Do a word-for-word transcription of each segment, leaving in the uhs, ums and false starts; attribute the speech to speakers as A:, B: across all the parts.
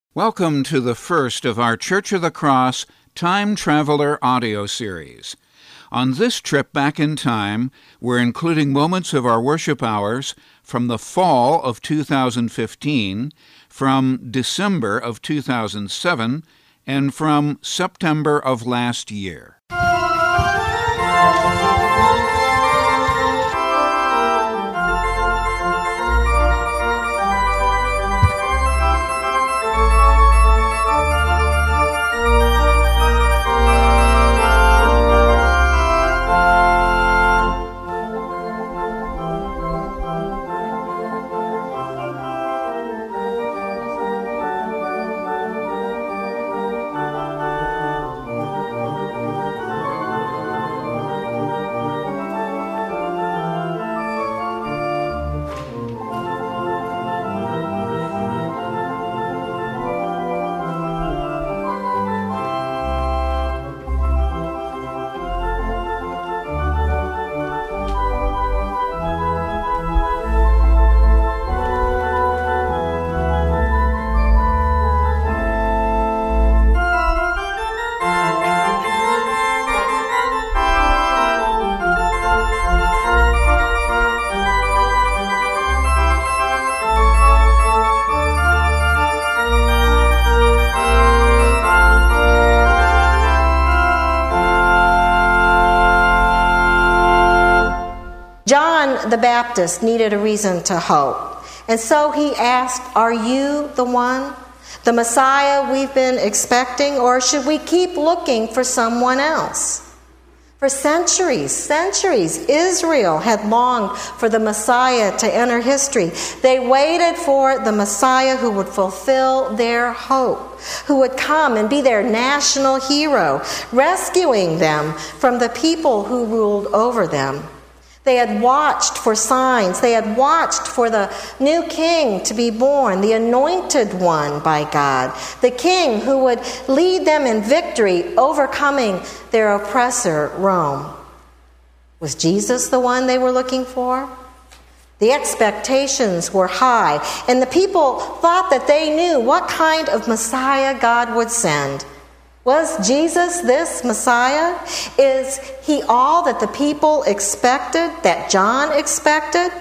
A: Welcome to the first of our Church of the Cross Time Traveler audio series. On this trip back in time, we're including moments of our worship hours from the fall of two thousand fifteen, from December of two thousand seven, and from September of last year.
B: John the Baptist needed a reason to hope. And so he asked, are you the one, the Messiah we've been expecting, or should we keep looking for someone else? For centuries, centuries, Israel had longed for the Messiah to enter history. They waited for the Messiah who would fulfill their hope, who would come and be their national hero, rescuing them from the people who ruled over them. They had watched for signs. They had watched for the new king to be born, the anointed one by God, the king who would lead them in victory, overcoming their oppressor, Rome. Was Jesus the one they were looking for? The expectations were high, and the people thought that they knew what kind of Messiah God would send. Was Jesus this Messiah? Is he all that the people expected, that John expected?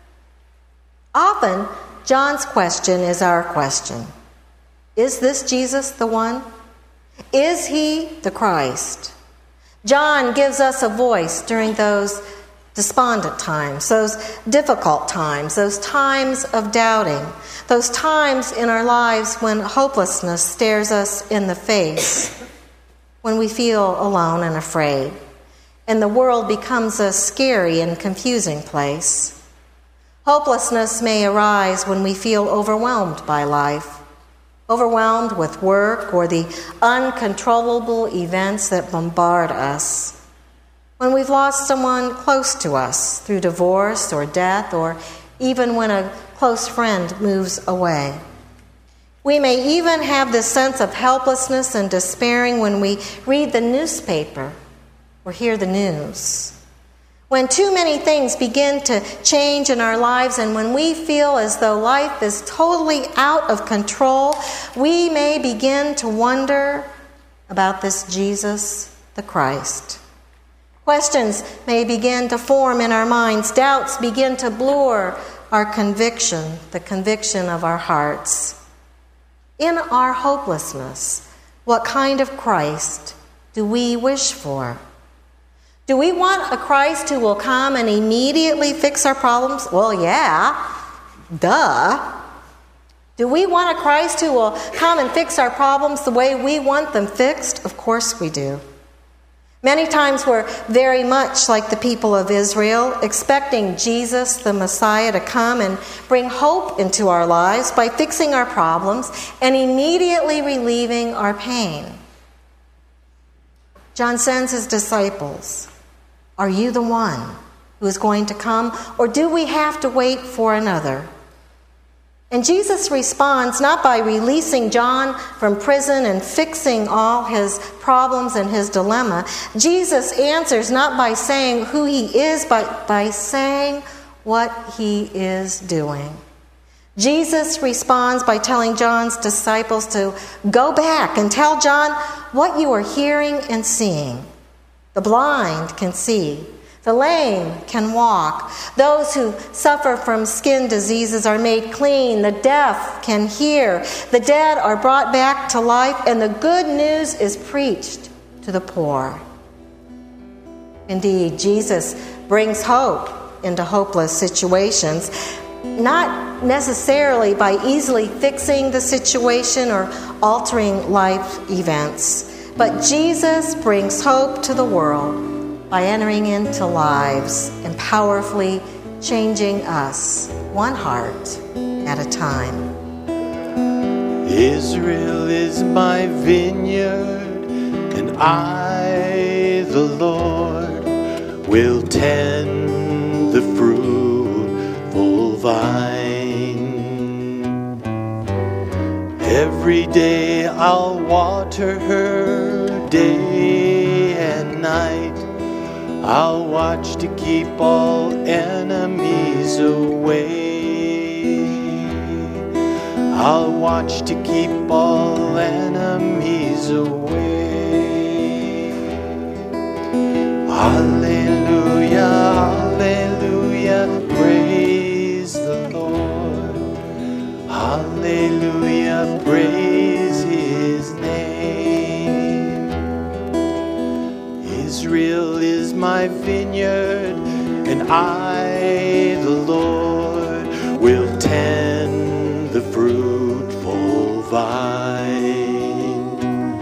B: Often, John's question is our question. Is this Jesus the one? Is he the Christ? John gives us a voice during those despondent times, those difficult times, those times of doubting, those times in our lives when hopelessness stares us in the face, when we feel alone and afraid, and the world becomes a scary and confusing place. Hopelessness may arise when we feel overwhelmed by life, overwhelmed with work or the uncontrollable events that bombard us. When we've lost someone close to us through divorce or death, or even when a close friend moves away. We may even have this sense of helplessness and despairing when we read the newspaper or hear the news. When too many things begin to change in our lives, and when we feel as though life is totally out of control, we may begin to wonder about this Jesus, the Christ. Questions may begin to form in our minds. Doubts begin to blur our conviction, the conviction of our hearts. In our hopelessness, what kind of Christ do we wish for? Do we want a Christ who will come and immediately fix our problems? Well, yeah, duh. Do we want a Christ who will come and fix our problems the way we want them fixed? Of course we do. Many times we're very much like the people of Israel, expecting Jesus, the Messiah, to come and bring hope into our lives by fixing our problems and immediately relieving our pain. John sends his disciples. Are you the one who is going to come, or do we have to wait for another? And Jesus responds not by releasing John from prison and fixing all his problems and his dilemma. Jesus answers not by saying who he is, but by saying what he is doing. Jesus responds by telling John's disciples to go back and tell John what you are hearing and seeing. The blind can see. The lame can walk. Those who suffer from skin diseases are made clean. The deaf can hear. The dead are brought back to life, and the good news is preached to the poor. Indeed, Jesus brings hope into hopeless situations, not necessarily by easily fixing the situation or altering life events, but Jesus brings hope to the world by entering into lives and powerfully changing us, one heart at a time.
C: Israel is my vineyard, and I, the Lord, will tend the fruitful vine. Every day I'll water her, day and night. I'll watch to keep all enemies away. I'll watch to keep all enemies away. Hallelujah, hallelujah, praise the Lord. Hallelujah, praise His name. Israel is my vineyard, and I, the Lord, will tend the fruitful vine.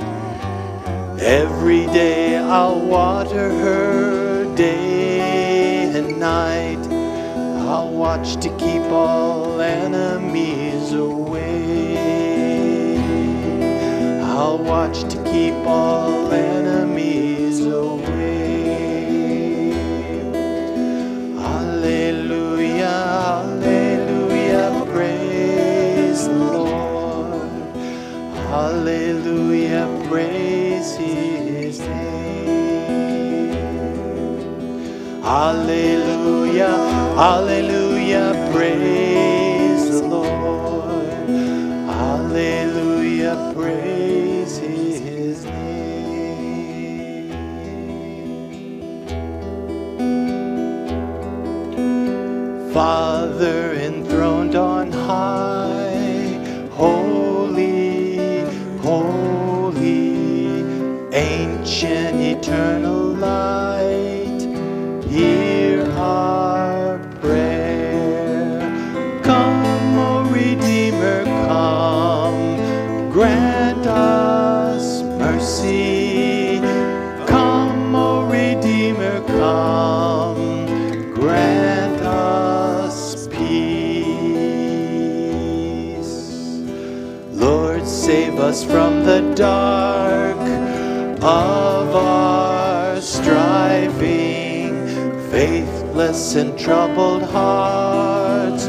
C: Every day I'll water her, day and night. I'll watch to keep all enemies away. I'll watch to keep all enemies away. Hallelujah, hallelujah, praise the Lord. Hallelujah, praise His name. Hallelujah, hallelujah, praise the Lord. Hallelujah, praise His name. Father enthroned on high, holy, holy, ancient, eternal light, hear our prayer. Come, O Redeemer, come, grant us mercy. Come, O Redeemer, come, grant us peace. Lord, save us from the dark of our striving, faithless and troubled hearts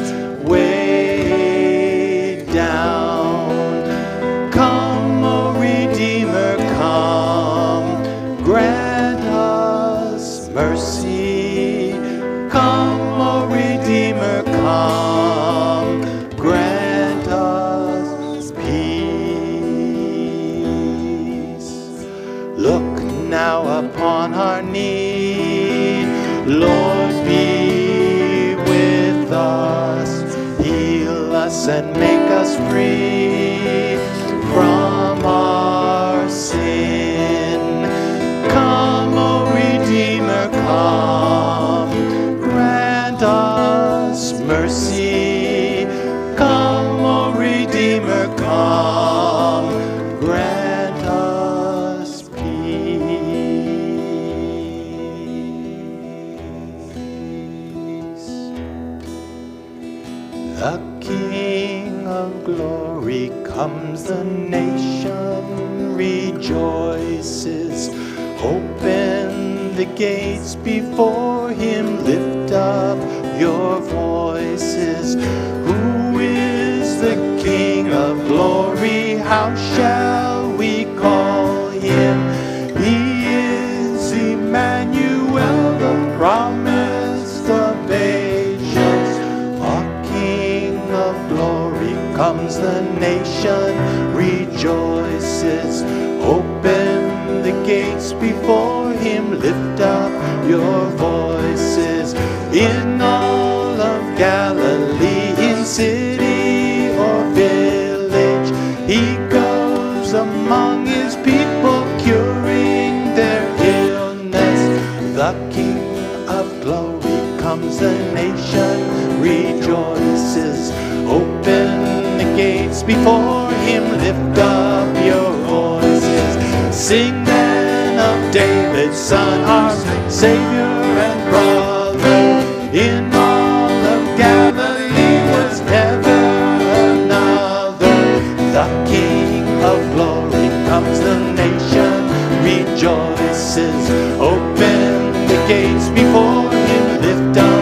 C: weighed down. Come, O Redeemer, come, grant us mercy. Come, O Redeemer, come, grant us peace. Look now upon our need, Lord, be with us. Heal us and make us free from our sin. Come, O Redeemer, come, grant us mercy. Come, O Redeemer, come, grant us peace. The King of glory comes, the nation rejoices. Open the gates before Him, lift up your voices. Who is the King of glory? How shall we call Him? He is Emmanuel, the promised of patience, our King of glory. rejoices. Open the gates before him, lift up your voices. In all of Galilee, in city or village, he goes among his people, curing their illness. The King of glory comes, the nation rejoices. Open the gates before him, lift up your voices. Sing then of David's Son, our Savior and brother. In all of Galilee was never another. The King of glory comes, the nation rejoices. Open the gates before him, lift up